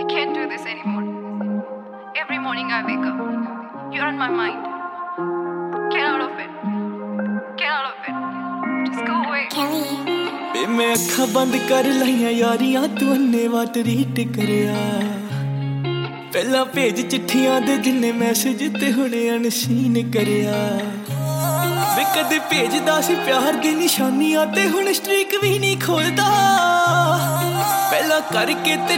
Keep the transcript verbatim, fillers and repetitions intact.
Can't do this anymore. Every morning I wake up, you're on my mind. Get out of it. Get out of it. Just go away. बे मैं अखा बंद कर लाइया यारियां तू अन्नेवा treat करिया पहला भेज चिट्ठियां दे जिन्ने मैसेज ते हुणे अनसीन करिया वे कदे भेजदा सी प्यार दी निशानियां ते हुण स्ट्रीक भी नहीं खोलदा पहला करके ते